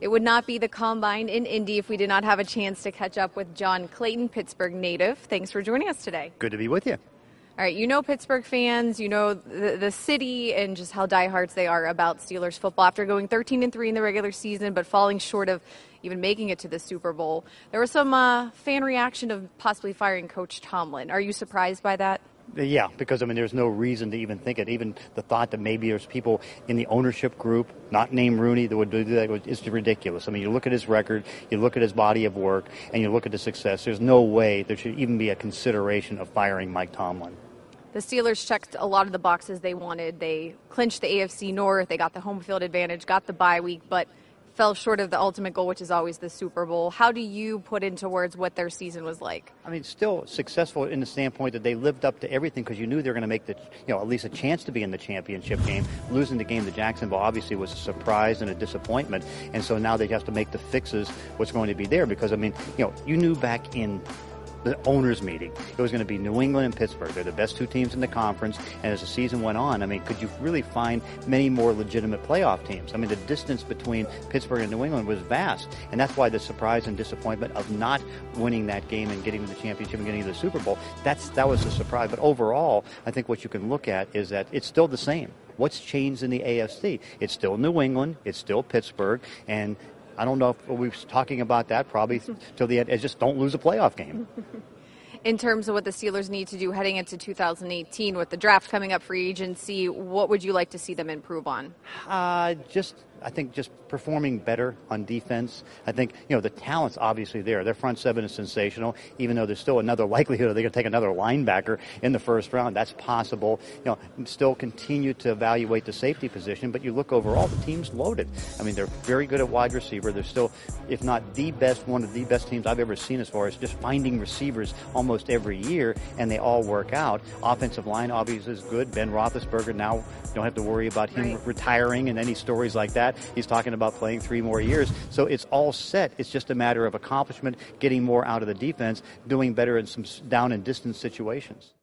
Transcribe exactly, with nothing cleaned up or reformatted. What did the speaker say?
It would not be the Combine in Indy if we did not have a chance to catch up with John Clayton, Pittsburgh native. Thanks for joining us today. Good to be with you. All right, you know Pittsburgh fans, you know the, the city and just how diehards they are about Steelers football. After going thirteen and three in the regular season but falling short of even making it to the Super Bowl, there was some uh, fan reaction of possibly firing Coach Tomlin. Are you surprised by that? Yeah, because, I mean, there's no reason to even think it. Even the thought that maybe there's people in the ownership group, not named Rooney, that would do that is ridiculous. I mean, you look at his record, you look at his body of work, and you look at the success. There's no way there should even be a consideration of firing Mike Tomlin. The Steelers checked a lot of the boxes they wanted. They clinched the A F C North. They got the home field advantage, got the bye week, but fell short of the ultimate goal, which is always the Super Bowl. How do you put into words what their season was like? I mean, still successful in the standpoint that they lived up to everything because you knew they were going to make the, you know, at least a chance to be in the championship game. Losing the game to Jacksonville obviously was a surprise and a disappointment, and so now they have to make the fixes what's going to be there because, I mean, you know, you knew back in the owners' meeting it was going to be New England and Pittsburgh. They're the best two teams in the conference, and as the season went on, I mean, could you really find many more legitimate playoff teams? I mean, the distance between Pittsburgh and New England was vast, and that's why the surprise and disappointment of not winning that game and getting to the championship and getting to the Super Bowl, that's that was a surprise. But overall, I think what you can look at is that it's still the same. What's changed in the A F C? It's still New England, it's still Pittsburgh, and I don't know if we're talking about that probably till the end. It's just don't lose a playoff game. In terms of what the Steelers need to do heading into two thousand eighteen with the draft coming up, free agency, what would you like to see them improve on? Uh, just, I think just performing better on defense. I think, you know, the talent's obviously there. Their front seven is sensational, even though there's still another likelihood they're going to take another linebacker in the first round. That's possible. You know, still continue to evaluate the safety position, but you look overall, the team's loaded. I mean, they're very good at wide receiver. They're still, if not the best, one of the best teams I've ever seen as far as just finding receivers almost every year, and they all work out. Offensive line obviously is good. Ben Roethlisberger now, you don't have to worry about him right. retiring and any stories like that. He's talking about playing three more years. So it's all set. It's just a matter of accomplishment, getting more out of the defense, doing better in some down and distance situations.